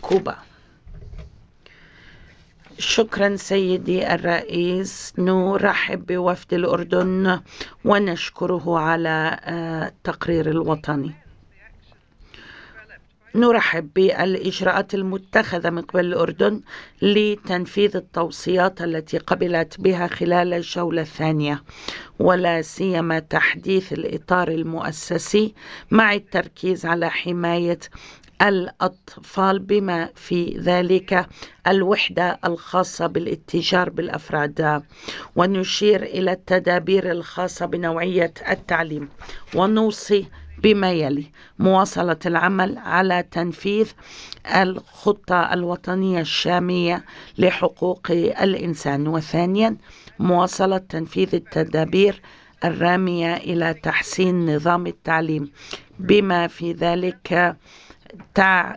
كوبا. شكرا سيدي الرئيس. نرحب بوفد الأردن ونشكره على التقرير الوطني. نرحب بالإجراءات المتخذة من قبل الأردن لتنفيذ التوصيات التي قبلت بها خلال الجولة الثانية، ولا سيما تحديث الإطار المؤسسي مع التركيز على حماية الأطفال، بما في ذلك الوحدة الخاصة بالاتجار بالأفراد. ونشير إلى التدابير الخاصة بنوعية التعليم، ونوصي بما يلي: مواصلة العمل على تنفيذ الخطة الوطنية الشامية لحقوق الإنسان، وثانيا مواصلة تنفيذ التدابير الرامية إلى تحسين نظام التعليم، بما في ذلك